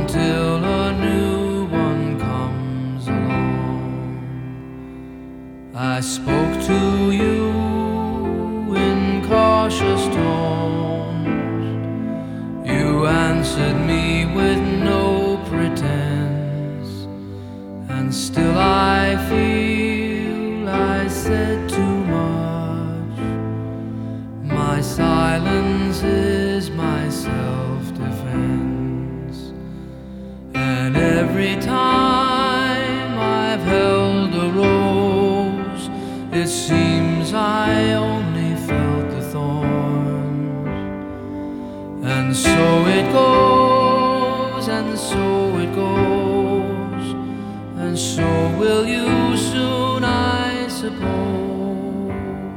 until a new one comes along. I spoke to you in cautious tones. You answered me with no pretense, and still I feel I said too much. My silence is my self-defense, and every time I've held a rose, it seems I only felt the thorns. And so it goes, and so it goes, and so will you soon, I suppose.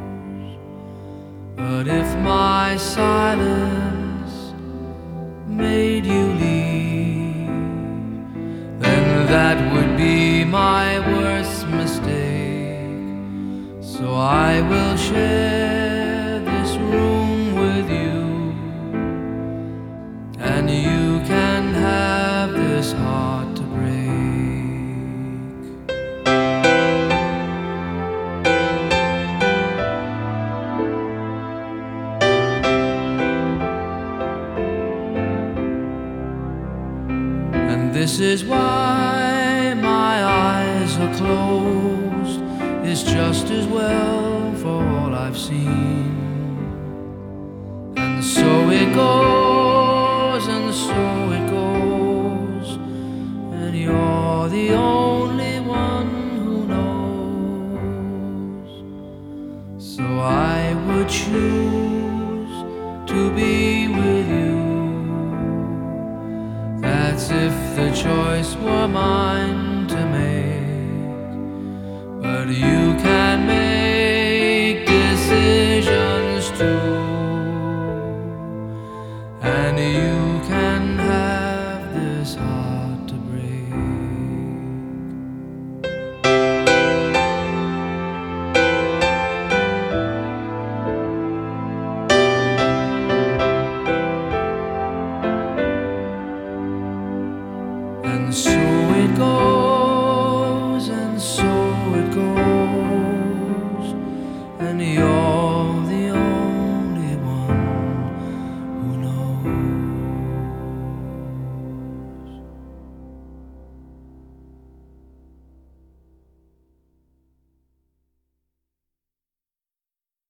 But if my silence made you leave, then that would be my worst mistake. So I will share this room with you, and you can have this heart to break. And this is why my eyes are closed. It's just as well for all I've seen. And so it goes, and so it goes, and you're the only one who knows. So I would choose to be with you. That's if the choice were mine to make. But you can make decisions too, and you can have this heart.